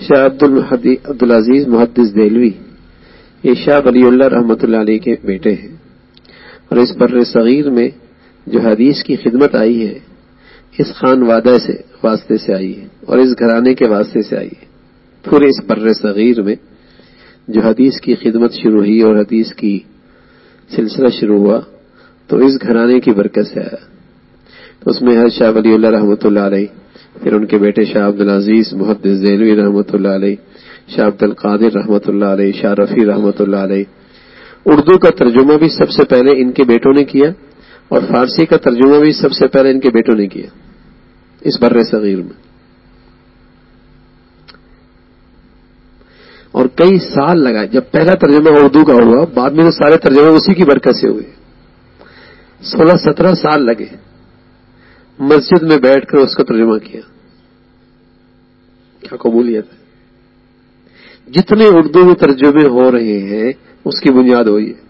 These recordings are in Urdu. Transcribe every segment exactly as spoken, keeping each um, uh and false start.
شاہ عبد العزیز محدث دہلوی یہ شاہ ولی اللہ رحمۃ اللہ علیہ کے بیٹے ہیں، اور اس بر صغیر میں جو حدیث کی خدمت آئی ہے اس خان وادہ سے واسطے سے آئی ہے اور اس گھرانے کے واسطے سے آئی ہے۔ پورے اس بر صغیر میں جو حدیث کی خدمت شروع ہوئی اور حدیث کی سلسلہ شروع ہوا تو اس گھرانے کی برکت سے آیا۔ تو اس میں حضرت شاہ ولی اللہ رحمۃ اللہ علیہ، پھر ان کے بیٹے شاہ عبد العزیز محدث دہلوی رحمۃ اللہ علیہ، شاہ عبد القادر رحمۃ اللہ علیہ، شاہ رفیع رحمۃ اللہ علیہ۔ اردو کا ترجمہ بھی سب سے پہلے ان کے بیٹوں نے کیا اور فارسی کا ترجمہ بھی سب سے پہلے ان کے بیٹوں نے کیا اس بر صغیر میں، اور کئی سال لگا جب پہلا ترجمہ اردو کا ہوا، بعد میں تو سارے ترجمے اسی کی برکت سے ہوئے۔ سولہ سترہ سال لگے مسجد میں بیٹھ کر اس کا ترجمہ کیا۔ کیا قبولیت ہے! جتنے اردو میں ترجمے ہو رہے ہیں اس کی بنیاد ہوئی ہے۔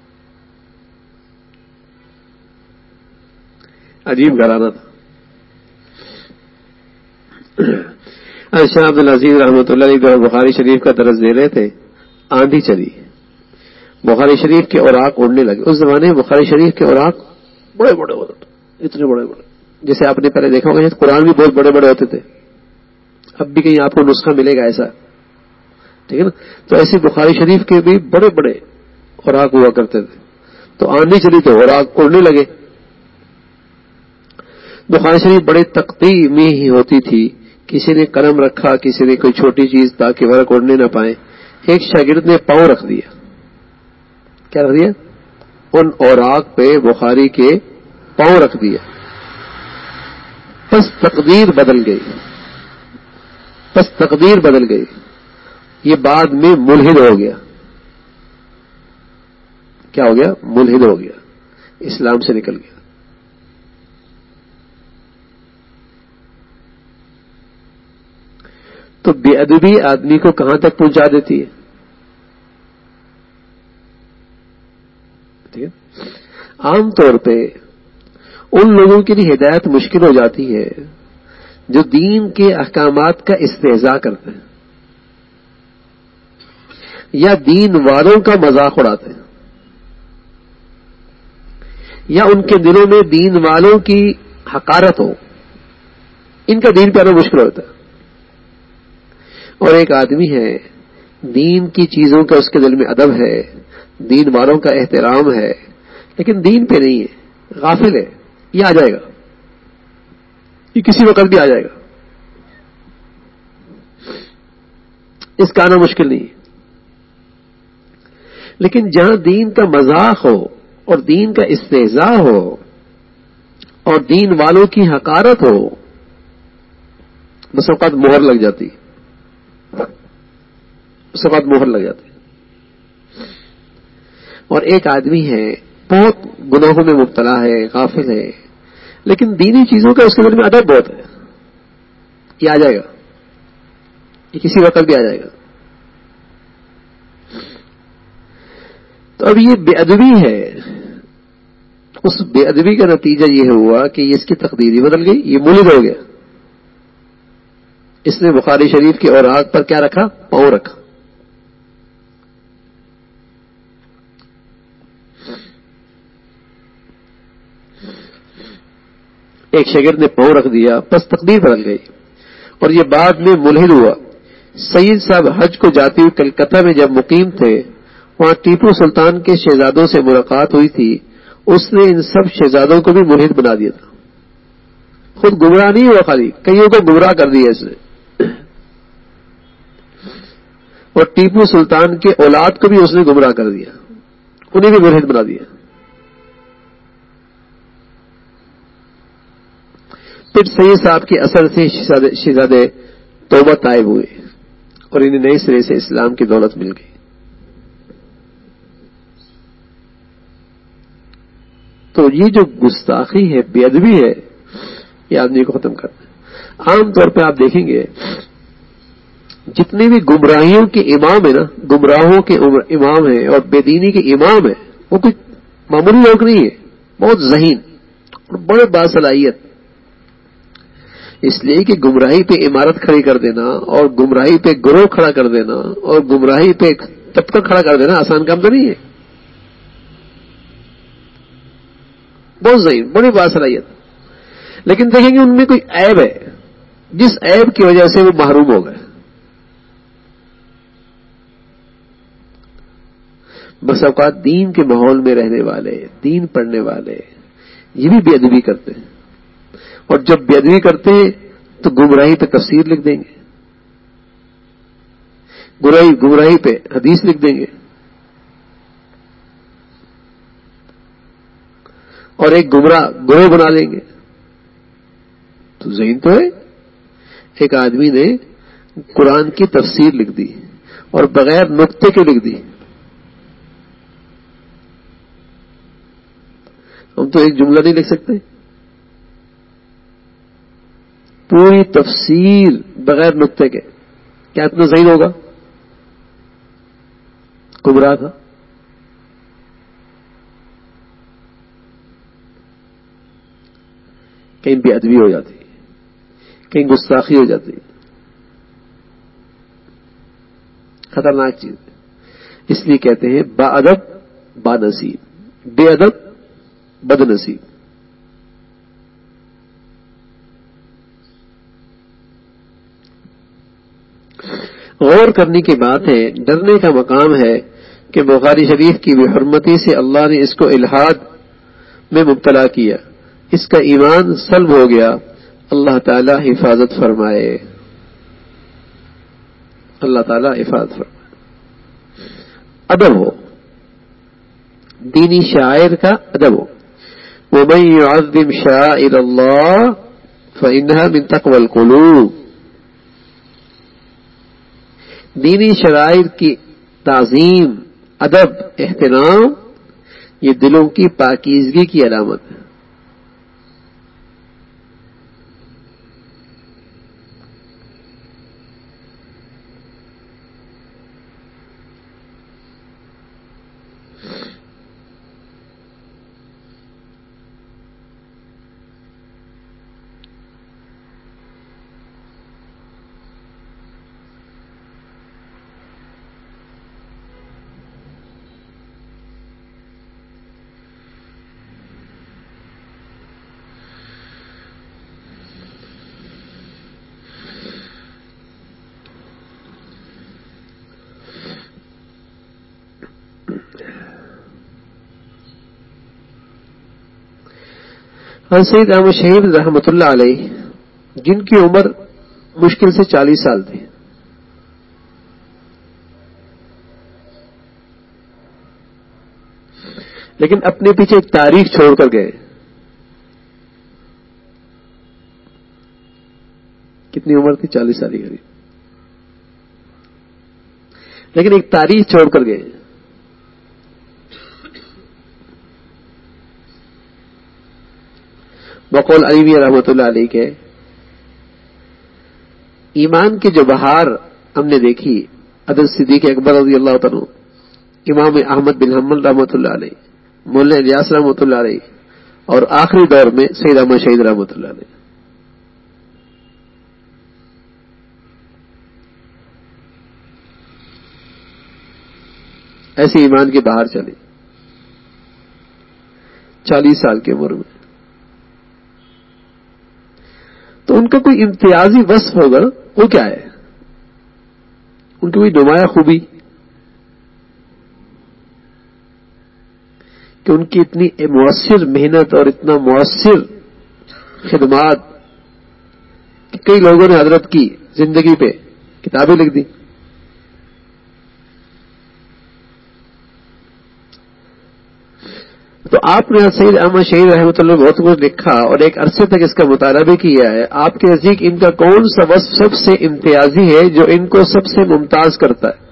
عجیب گھرانہ تھا۔ شاہ عبد العزیز رحمۃ اللہ علیہ بخاری شریف کا درس دے رہے تھے، آندھی چلی، بخاری شریف کے اوراق اڑنے لگے۔ اس زمانے میں بخاری شریف کے اوراق بڑے بڑے ہوتے تھے، اتنے بڑے بڑے، جیسے آپ نے پہلے دیکھا ہوگا قرآن بھی بہت بڑے بڑے ہوتے تھے، اب بھی کہیں آپ کو نسخہ ملے گا ایسا، ٹھیک ہے نا؟ تو ایسے بخاری شریف کے بھی بڑے بڑے اوراق ہوا کرتے تھے۔ تو آندھی چلی تو اوراق اڑنے لگے۔ بخاری شریف بڑے تقطیع میں ہی ہوتی تھی، کسی نے قلم رکھا، کسی نے کوئی چھوٹی چیز تاکہ ورق اڑنے نہ پائے۔ ایک شاگرد نے پاؤں رکھ دیا۔ کیا رکھ دیا؟ ان اوراق پہ بخاری کے پاؤں رکھ دیا۔ پس تقدیر بدل گئی، پس تقدیر بدل گئی، یہ بعد میں ملحد ہو گیا۔ کیا ہو گیا؟ ملحد ہو گیا، اسلام سے نکل گیا۔ تو بے ادبی آدمی کو کہاں تک پہنچا دیتی ہے؟ ٹھیک ہے؟ عام طور پہ ان لوگوں کے لیے ہدایت مشکل ہو جاتی ہے جو دین کے احکامات کا استہزاء کرتے ہیں یا دین والوں کا مذاق اڑاتے ہیں یا ان کے دلوں میں دین والوں کی حقارت ہو، ان کا دین پہ آنا مشکل ہوتا ہے۔ اور ایک آدمی ہے دین کی چیزوں کا اس کے دل میں ادب ہے، دین والوں کا احترام ہے، لیکن دین پہ نہیں ہے، غافل ہے، یہ آ جائے گا، یہ کسی وقت بھی آ جائے گا، اس کا آنا مشکل نہیں ہے۔ لیکن جہاں دین کا مذاق ہو اور دین کا استہزاء ہو اور دین والوں کی حقارت ہو، بس اوقات مہر لگ جاتی ہے، اس وقت مہر لگ جاتی ہے۔ اور ایک آدمی ہے بہت گناہوں میں مبتلا ہے، غافل ہے، لیکن دینی چیزوں کا اس کے دل میں ادب بہت ہے، یہ آ جائے گا، یہ کسی وقت بھی آ جائے گا۔ تو اب یہ بے ادبی ہے، اس بے ادبی کا نتیجہ یہ ہوا کہ اس کی تقدیر ہی بدل گئی، یہ ملحد ہو گیا۔ اس نے بخاری شریف کے اوراق پر کیا رکھا؟ پاؤں رکھا۔ ایک شاگرد نے پاؤں رکھ دیا، پس تقدیر بدل گئی، اور یہ بعد میں ملحد ہوا۔ سید صاحب حج کو جاتے ہوئے کلکتہ میں جب مقیم تھے، وہاں ٹیپو سلطان کے شہزادوں سے ملاقات ہوئی تھی، اس نے ان سب شہزادوں کو بھی ملحد بنا دیا تھا۔ خود گمراہ نہیں ہوا، خالی کئیوں کو گمراہ کر دیا اس نے، اور ٹیپو سلطان کے اولاد کو بھی اس نے گمراہ کر دیا، انہیں بھی ملحد بنا دیا۔ پھر سید صاحب کے اثر سے شہزادے توبہ طائب ہوئے اور انہیں نئے سرے سے اسلام کی دولت مل گئی۔ تو یہ جو گستاخی ہے، بے ادبی ہے، یہ آدمی کو ختم کرنا ہے۔ عام طور پہ آپ دیکھیں گے جتنے بھی گمراہیوں کے امام ہیں نا، گمراہوں کے امام ہیں اور بے دینی کے امام ہیں، وہ کوئی معمولی لوگ نہیں ہے، بہت ذہین اور بڑے باصلاحیت۔ اس لیے کہ گمراہی پہ عمارت کھڑی کر دینا اور گمراہی پہ گروہ کھڑا کر دینا اور گمراہی پہ طبقہ کھڑا کر دینا آسان کام تو نہیں ہے. بہت ضعیف، بڑی باصلاحیت. لیکن دیکھیں گے ان میں کوئی عیب ہے جس عیب کی وجہ سے وہ محروم ہو گئے. بس اوقات دین کے ماحول میں رہنے والے، دین پڑھنے والے، یہ بھی بے ادبی کرتے ہیں، اور جب بے ادبی کرتے ہیں تو گمراہی پہ تفسیر لکھ دیں گے، گمراہی گمراہی پہ حدیث لکھ دیں گے، اور ایک گمراہ گروہ بنا لیں گے. تو ذہن تو ہے. ایک آدمی نے قرآن کی تفسیر لکھ دی اور بغیر نقطے کے لکھ دی. ہم تو ایک جملہ نہیں لکھ سکتے، پوری تفسیر بغیر نقطے کے. کیا اتنا ذہین ہوگا؟ گمراہ تھا. کہیں بے ادبی ہو جاتی، کہیں گستاخی ہو جاتی. خطرناک چیز. اس لیے کہتے ہیں با ادب با نصیب، بے ادب بد نصیب. غور کرنے کی بات ہے، ڈرنے کا مقام ہے کہ بخاری شریف کی بے حرمتی سے اللہ نے اس کو الحاد میں مبتلا کیا، اس کا ایمان سلب ہو گیا. اللہ تعالی حفاظت فرمائے، اللہ تعالی حفاظت فرمائے. ادب ہو، دینی شاعر کا ادب ہو. وَمَن يُعَظِّمْ شَعَائِرَ اللَّهِ فَإِنَّهَا مِن تَقْوَى الْقُلُوبِ. دینی شعائر کی تعظیم، ادب، احترام، یہ دلوں کی پاکیزگی کی علامت ہے. سید احمد شہید رحمۃ اللہ علیہ، جن کی عمر مشکل سے چالیس سال تھی، لیکن اپنے پیچھے ایک تاریخ چھوڑ کر گئے. کتنی عمر تھی؟ چالیس سال کی، لیکن ایک تاریخ چھوڑ کر گئے. بقول علی رحمۃ اللہ علیہ کے ایمان کی جو بہار ہم نے دیکھی حضرت صدیق اکبر رضی اللہ عنہ، امام احمد بن حنبل رحمۃ اللہ علیہ، مولانا الیاس رحمۃ اللہ علیہ، اور آخری دور میں سید احمد شہید رحمۃ اللہ علیہ. ایسی ایمان کی بہار چلی چالیس سال کی عمر میں. تو ان کا کوئی امتیازی وصف ہوگا، وہ کیا ہے؟ ان کی کوئی نمایاں خوبی کہ ان کی اتنی مؤثر محنت اور اتنا مؤثر خدمات کہ کئی لوگوں نے حضرت کی زندگی پہ کتابیں لکھ دی. تو آپ نے سید احمد شہید رحمۃ اللہ بہت کچھ لکھا اور ایک عرصے تک اس کا مطالعہ بھی کیا ہے. آپ کے نزدیک ان کا کون سا وصف سب سے امتیازی ہے جو ان کو سب سے ممتاز کرتا ہے؟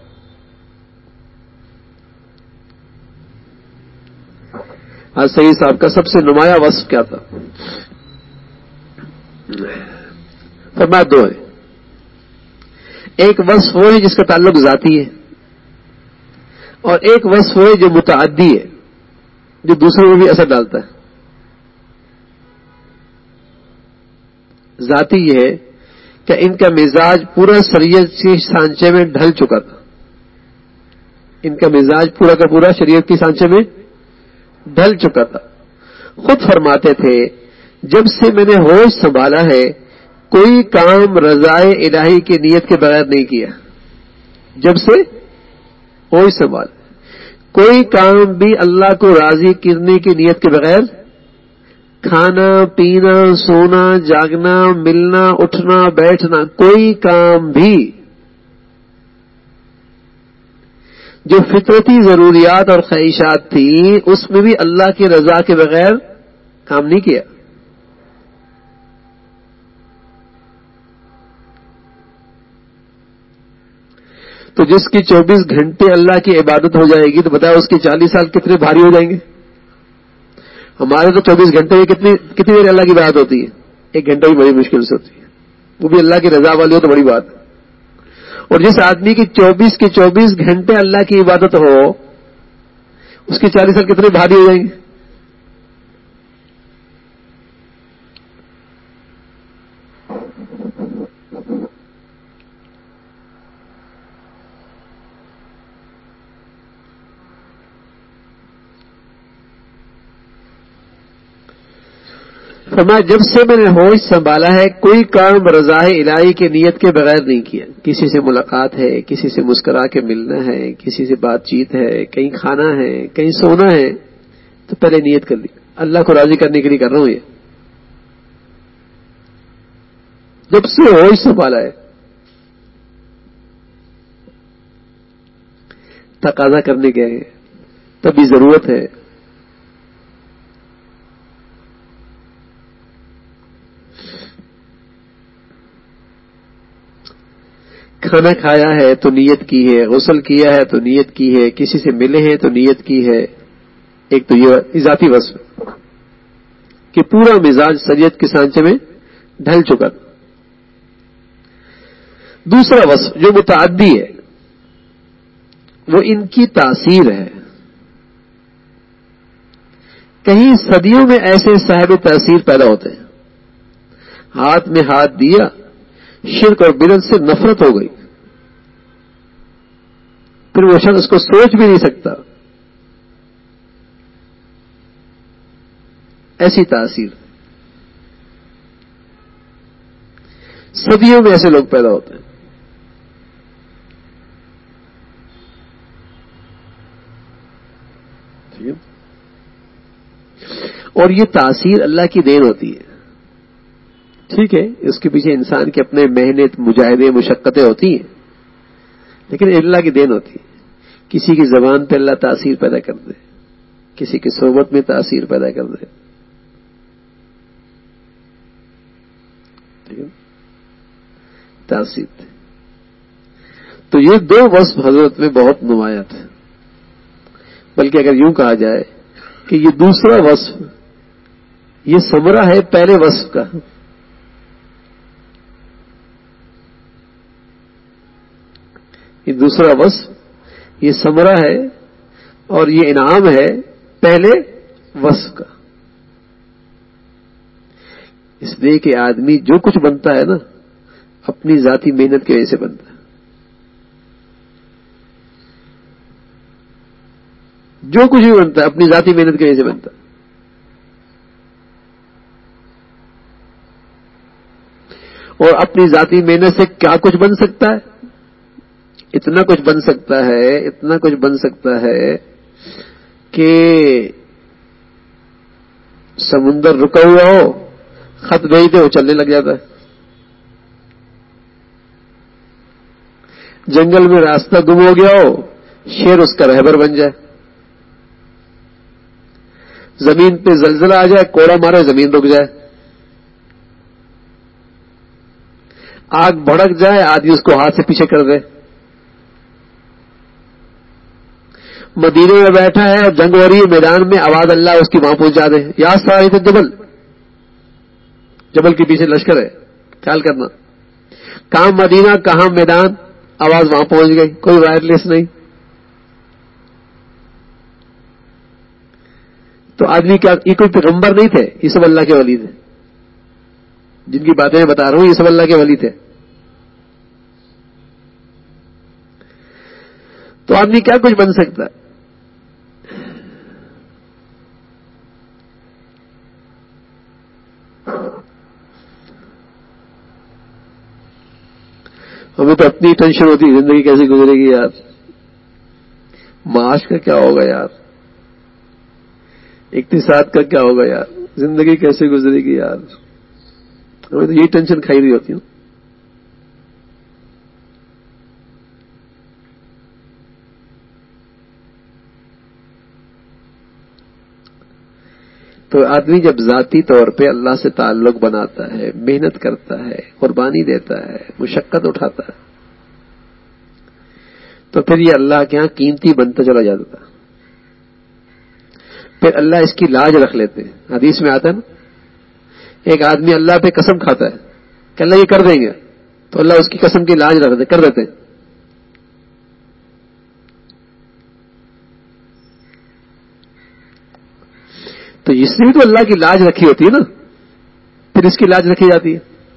آج سید صاحب کا سب سے نمایاں وصف کیا تھا؟ فرمایا دو ہے. ایک وصف وہ ہے جس کا تعلق ذاتی ہے، اور ایک وصف وہ ہے جو متعدی ہے، جو دوسروں میں بھی اثر ڈالتا ہے. ذاتی یہ ہے کہ ان کا مزاج پورا شریعت کے سانچے میں ڈھل چکا تھا. ان کا مزاج پورا کا پورا شریعت کے سانچے میں ڈھل چکا تھا. خود فرماتے تھے جب سے میں نے ہوش سنبھالا ہے کوئی کام رضائے الہی کی نیت کے بغیر نہیں کیا. جب سے ہوش سنبھالا کوئی کام بھی اللہ کو راضی کرنے کی نیت کے بغیر، کھانا پینا سونا جاگنا ملنا اٹھنا بیٹھنا، کوئی کام بھی جو فطرتی ضروریات اور خواہشات تھیں اس میں بھی اللہ کی رضا کے بغیر کام نہیں کیا. تو جس کی چوبیس گھنٹے اللہ کی عبادت ہو جائے گی تو بتایا اس کے چالیس سال کتنے بھاری ہو جائیں گے. ہمارے تو چوبیس گھنٹے میں کتنی کتنی دیر اللہ کی بات ہوتی ہے؟ ایک گھنٹہ بھی بڑی مشکل سے ہوتی ہے، وہ بھی اللہ کی رضا والی ہو تو بڑی بات ہے. اور جس آدمی کی چوبیس کے چوبیس گھنٹے اللہ کی عبادت ہو اس کے چالیس سال کتنے بھاری ہو جائیں گے؟ فرمایا جب سے میں نے ہوش سنبھالا ہے کوئی کام رضائے الہی کی نیت کے بغیر نہیں کیا. کسی سے ملاقات ہے، کسی سے مسکرا کے ملنا ہے، کسی سے بات چیت ہے، کہیں کھانا ہے، کہیں سونا ہے، تو پہلے نیت کر لی اللہ کو راضی کرنے کے لیے کر رہا ہوں. یہ جب سے ہوش سنبھالا ہے تقاضا کرنے گئے تبھی ضرورت ہے. کھانا کھایا ہے تو نیت کی ہے، غسل کیا ہے تو نیت کی ہے، کسی سے ملے ہیں تو نیت کی ہے. ایک تو یہ اضافی وصف کہ پورا مزاج شریعت کے سانچے میں ڈھل چکا تھا. دوسرا وصف جو متعدی ہے وہ ان کی تاثیر ہے. کہیں صدیوں میں ایسے صاحب تاثیر پیدا ہوتے ہیں، ہاتھ میں ہاتھ دیا شرک اور بدعت سے نفرت ہو گئی، پھر وہ شخص اس کو سوچ بھی نہیں سکتا. ایسی تاثیر صدیوں میں ایسے لوگ پیدا ہوتے ہیں. اور یہ تاثیر اللہ کی دین ہوتی ہے. ٹھیک ہے اس کے پیچھے انسان کے اپنے محنت مجاہدے مشقتیں ہوتی ہیں، لیکن اللہ کی دین ہوتی ہے. کسی کی زبان پہ اللہ تاثیر پیدا کر دے، کسی کی صحبت میں تاثیر پیدا کر دے. ٹھیک ہے تاثیر. تو یہ دو وصف حضرت میں بہت نمایاں تھے. بلکہ اگر یوں کہا جائے کہ یہ دوسرا وصف یہ ثمرہ ہے پہلے وصف کا. یہ دوسرا وصف یہ ثمرہ ہے اور یہ انعام ہے پہلے وصف کا. اس لیے کہ آدمی جو کچھ بنتا ہے نا اپنی ذاتی محنت کی وجہ سے بنتا ہے. جو کچھ بھی بنتا ہے اپنی ذاتی محنت کی وجہ سے بنتا ہے. اور اپنی ذاتی محنت سے کیا کچھ بن سکتا ہے؟ اتنا کچھ بن سکتا ہے اتنا کچھ بن سکتا ہے کہ سمندر رکا ہوا ہو خط بھیج دے وہ چلنے لگ جاتا ہے. جنگل میں راستہ گم ہو گیا ہو شیر اس کا رہبر بن جائے. زمین پہ زلزلہ آ جائے کوڑا مارے زمین رک جائے. آگ بھڑک جائے آدمی اس کو ہاتھ سے پیچھے کر دے. مدینے میں بیٹھا ہے اور جنگ ہو رہی ہے میدان میں آواز اللہ اس کی وہاں پہنچا دے. یا صاحب جبل جبل کے پیچھے لشکر ہے خیال کرنا. کہاں مدینہ کہاں میدان آواز وہاں پہنچ گئی. کوئی وائرلیس نہیں. تو آدمی کیا یہ کوئی پیغمبر نہیں تھے یہ سب اللہ کے ولی تھے. جن کی باتیں میں بتا رہا ہوں یہ سب اللہ کے ولی تھے. تو آدمی کیا کچھ بن سکتا ہے. ہمیں تو اپنی ٹینشن ہوتی ہے زندگی کیسے گزرے گی یار, معاش کا کیا ہوگا یار, اقتصاد کا کیا ہوگا یار, زندگی کیسے گزرے گی یار. ہمیں تو یہی ٹینشن کھائی رہی ہوتی ہے. تو آدمی جب ذاتی طور پہ اللہ سے تعلق بناتا ہے, محنت کرتا ہے, قربانی دیتا ہے, مشقت اٹھاتا ہے, تو پھر یہ اللہ کے ہاں قیمتی بنتا چلا جاتا تھا. پھر اللہ اس کی لاج رکھ لیتے. حدیث میں آتا ہے نا, ایک آدمی اللہ پہ قسم کھاتا ہے کہ اللہ یہ کر دیں گے, تو اللہ اس کی قسم کی لاج رکھ دے کر دیتے ہیں. تو اس نے بھی تو اللہ کی لاج رکھی ہوتی ہے نا, پھر اس کی لاج رکھی جاتی ہے.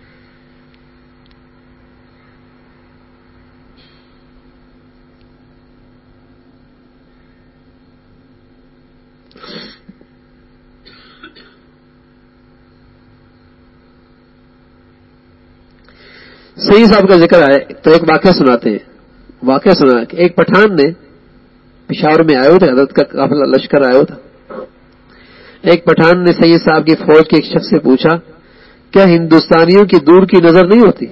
صحیح صاحب کا ذکر ہے تو ایک واقعہ سناتے ہیں. واقعہ سنا کہ ایک پٹھان نے پشاور میں آئے ہوئے تھے, حضرت کا قافلہ لشکر آیا ہوا تھا. ایک پٹھان نے سید صاحب کی فوج کے ایک شخص سے پوچھا کیا ہندوستانیوں کی دور کی نظر نہیں ہوتی.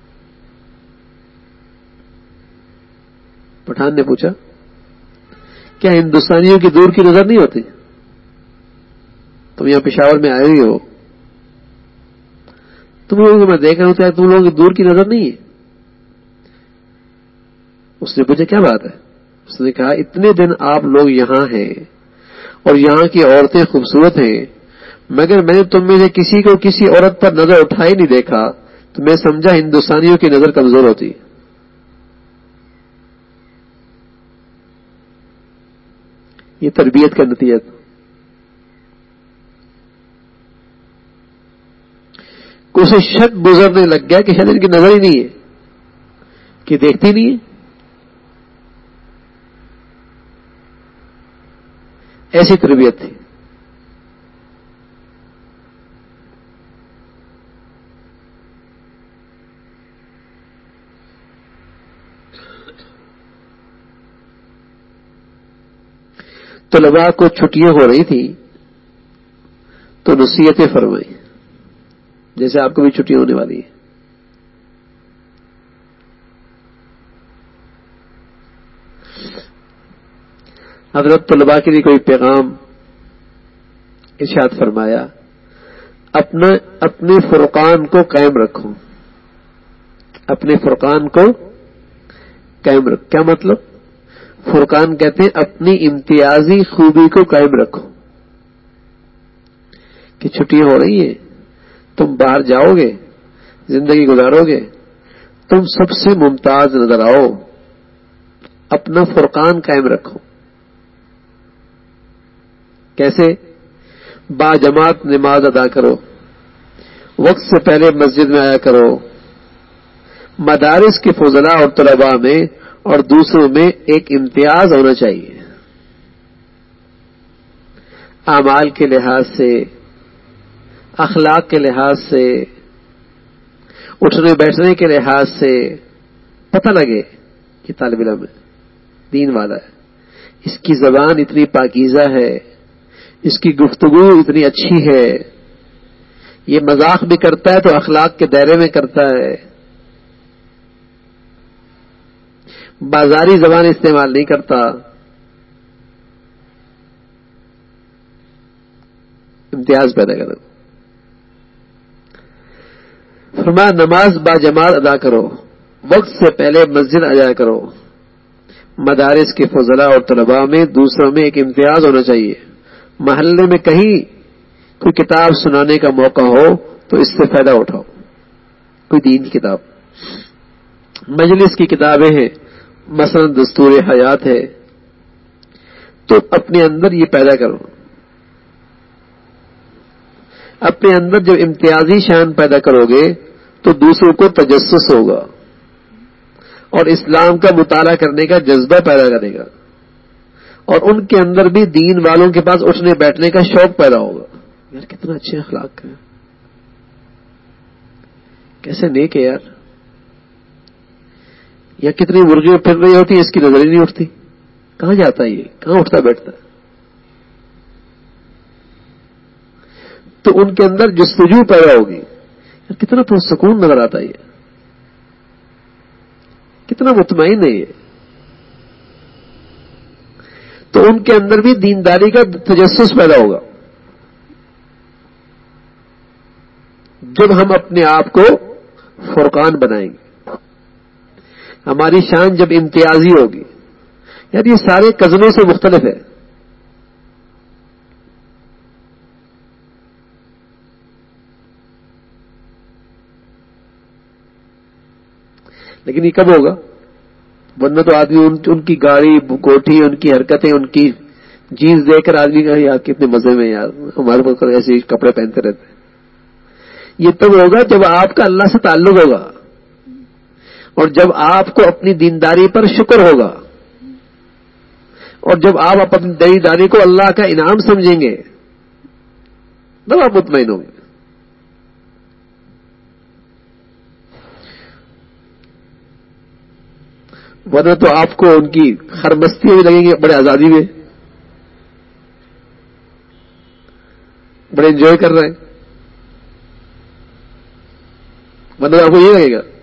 پٹھان نے پوچھا کیا ہندوستانیوں کی دور کی نظر نہیں ہوتی, تم یہاں پشاور میں آئے ہوئے ہو, تم لوگوں کو میں دیکھ رہا ہوں کیا تم لوگوں کی دور کی نظر نہیں ہے. اس نے پوچھا کیا بات ہے. اس نے کہا اتنے دن آپ لوگ یہاں ہیں اور یہاں کی عورتیں خوبصورت ہیں, مگر میں نے تم میں سے کسی کو کسی عورت پر نظر اٹھائی نہیں دیکھا, تو میں سمجھا ہندوستانیوں کی نظر کمزور ہوتی ہے. یہ تربیت کا نتیجہ تھا. کو اسے شک گزرنے لگ گیا کہ شاید ان کی نظر ہی نہیں ہے, کہ دیکھتی نہیں ہے. ایسی تربیت تھی. طلباء کو چھٹیاں ہو رہی تھی تو نصیحتیں فرمائی, جیسے آپ کو بھی چھٹیاں ہونے والی ہیں. حضرت طلباء کے لیے کوئی پیغام ارشاد فرمایا, اپنا اپنے فرقان کو قائم رکھو. اپنے فرقان کو قائم رکھو کیا مطلب؟ فرقان کہتے ہیں اپنی امتیازی خوبی کو قائم رکھو. کہ چھٹیاں ہو رہی ہیں, تم باہر جاؤ گے, زندگی گزارو گے, تم سب سے ممتاز نظر آؤ. اپنا فرقان قائم رکھو. کیسے؟ با جماعت نماز ادا کرو, وقت سے پہلے مسجد میں آیا کرو, مدارس کے فضلاء اور طلباء میں اور دوسروں میں ایک امتیاز ہونا چاہیے. اعمال کے لحاظ سے, اخلاق کے لحاظ سے, اٹھنے بیٹھنے کے لحاظ سے پتہ لگے کہ طالب علم ہے, دین والا ہے, اس کی زبان اتنی پاکیزہ ہے, اس کی گفتگو اتنی اچھی ہے, یہ مذاق بھی کرتا ہے تو اخلاق کے دائرے میں کرتا ہے, بازاری زبان استعمال نہیں کرتا. امتیاز پیدا کرو. فرمایا نماز با جماعت ادا کرو, وقت سے پہلے مسجد آ جایا کرو, مدارس کے فضلاء اور طلباء میں دوسروں میں ایک امتیاز ہونا چاہیے. محلے میں کہیں کوئی کتاب سنانے کا موقع ہو تو اس سے فائدہ اٹھاؤ. کوئی دین کی کتاب, مجلس کی کتابیں ہیں, مثلا دستور حیات ہے, تو اپنے اندر یہ پیدا کرو. اپنے اندر جب امتیازی شان پیدا کرو گے تو دوسروں کو تجسس ہوگا اور اسلام کا مطالعہ کرنے کا جذبہ پیدا کرے گا، اور ان کے اندر بھی دین والوں کے پاس اٹھنے بیٹھنے کا شوق پیدا ہوگا. یار کتنا اچھے اخلاق ہے، کیسے نیک ہے یار. یا کتنی مرغیاں پھر رہی ہوتی اس کی نظر ہی نہیں اٹھتی، کہاں جاتا ہے یہ، کہاں اٹھتا بیٹھتا ہے. تو ان کے اندر جستجو پیدا ہوگی. یار کتنا پرسکون نظر آتا ہے یہ، کتنا مطمئن ہے یہ. تو ان کے اندر بھی دینداری کا تجسس پیدا ہوگا. جب ہم اپنے آپ کو فرقان بنائیں گے، ہماری شان جب امتیازی ہوگی. یار یہ سارے کزنوں سے مختلف ہے. لیکن یہ کب ہوگا؟ ورنہ تو آدمی ان, ان کی گاڑی کوٹھی، ان کی حرکتیں، ان کی جینس دیکھ کر آدمی کا یار کتنے مزے میں یار، ہمارے کو ایسے کپڑے پہنتے رہتے ہیں. یہ تب ہوگا جب آپ کا اللہ سے تعلق ہوگا، اور جب آپ کو اپنی دینداری پر شکر ہوگا، اور جب آپ اپنی دینداری کو اللہ کا انعام سمجھیں گے تب آپ مطمئن ہوں گے. ورنہ تو آپ کو ان کی خرمستیاں بھی لگیں گی، بڑے آزادی میں، بڑے انجوائے کر رہے ہیں. ورنہ آپ کو یہ لگے گا.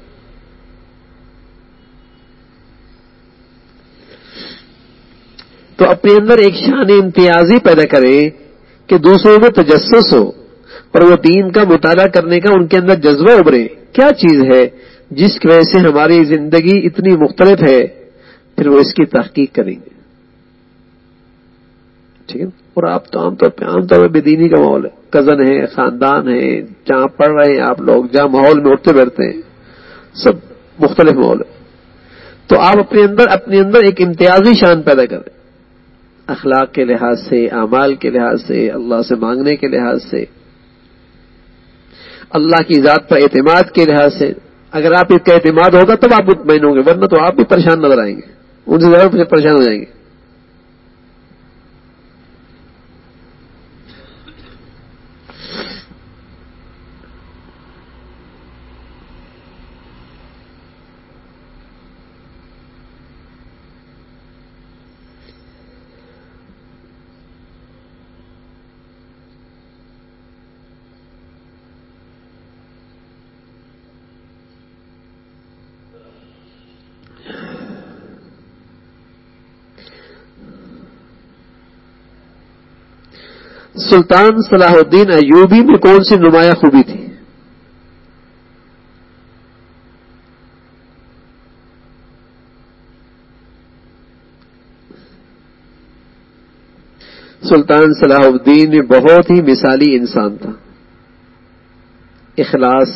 تو اپنے اندر ایک شان امتیازی پیدا کریں کہ دوسروں میں تجسس ہو اور وہ دین کا مطالعہ کرنے کا ان کے اندر جذبہ ابھرے. کیا چیز ہے جس کی وجہ سے ہماری زندگی اتنی مختلف ہے، پھر وہ اس کی تحقیق کریں گے. ٹھیک ہے. اور آپ تو عام طور پہ عام طور پہ بے دینی کا ماحول ہے، کزن ہے، خاندان ہے، جہاں پڑھ رہے ہیں آپ لوگ، جہاں ماحول میں اٹھتے بیٹھتے ہیں، سب مختلف ماحول ہے. تو آپ اپنے اندر اپنے اندر ایک امتیازی شان پیدا کریں، اخلاق کے لحاظ سے، اعمال کے لحاظ سے، اللہ سے مانگنے کے لحاظ سے، اللہ کی ذات پر اعتماد کے لحاظ سے. اگر آپ اس کا اعتماد ہوگا تب آپ مطمئن ہوں گے، ورنہ تو آپ بھی پریشان نظر آئیں گے، ان سے زیادہ پریشان ہو جائیں گے. سلطان صلاح الدین ایوبی میں کون سی نمایاں خوبی تھی؟ سلطان صلاح الدین میں بہت ہی مثالی انسان تھا. اخلاص،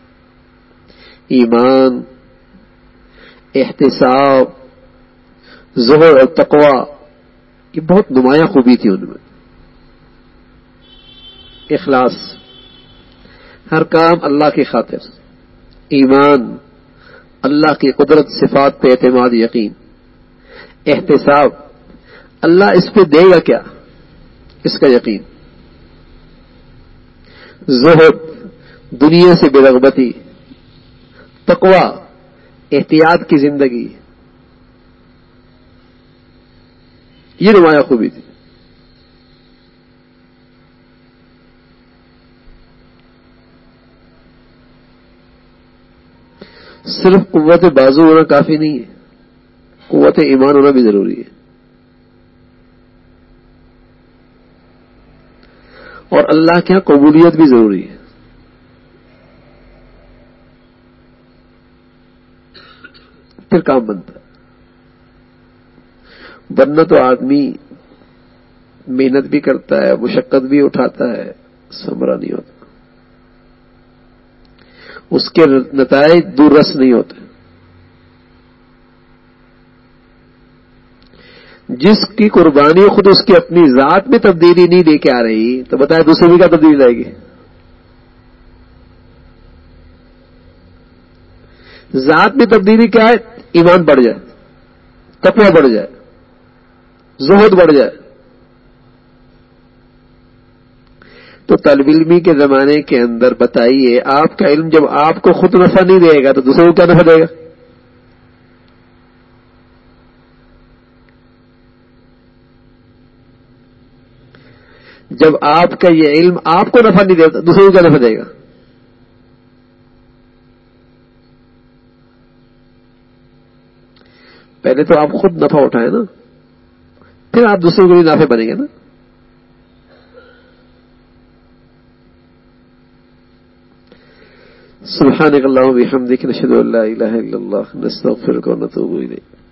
ایمان، احتساب، زہد اور تقوی، یہ بہت نمایاں خوبی تھی ان میں. اخلاص، ہر کام اللہ کی خاطر. ایمان، اللہ کی قدرت صفات پہ اعتماد یقین. احتساب، اللہ اس پہ دے گا کیا، اس کا یقین. زہد، دنیا سے بے رغبتی. تقوی، احتیاط کی زندگی. یہ نمایاں خوبی تھی. صرف قوت بازو ہونا کافی نہیں ہے، قوت ایمان ہونا بھی ضروری ہے. اور اللہ کے یہاں قبولیت بھی ضروری ہے. پھر کام بنتا ہے. ورنہ تو آدمی محنت بھی کرتا ہے، مشقت بھی اٹھاتا ہے، ثمرہ نہیں ہوتا، اس کے نتائج دور رس نہیں ہوتے. جس کی قربانی خود اس کی اپنی ذات میں تبدیلی نہیں دے کے آ رہی، تو بتائے دوسرے بھی کیا تبدیلی لائے گی. ذات میں تبدیلی کیا ہے؟ ایمان بڑھ جائے، تقویٰ بڑھ جائے، زہد بڑھ جائے. تو طالب علمی کے زمانے کے اندر بتائیے، آپ کا علم جب آپ کو خود نفع نہیں دے گا تو دوسروں کو کیا نفع دے گا؟ جب آپ کا یہ علم آپ کو نفع نہیں دے گا دوسروں کو کیا نفع دے گا؟ پہلے تو آپ خود نفع اٹھائیں نا، پھر آپ دوسروں کو بھی نافع بنیں گے نا. سبحانک اللہم و بحمدک، نشہد ان لا الہ الا اللہ، نستغفرک و نتوب الیک.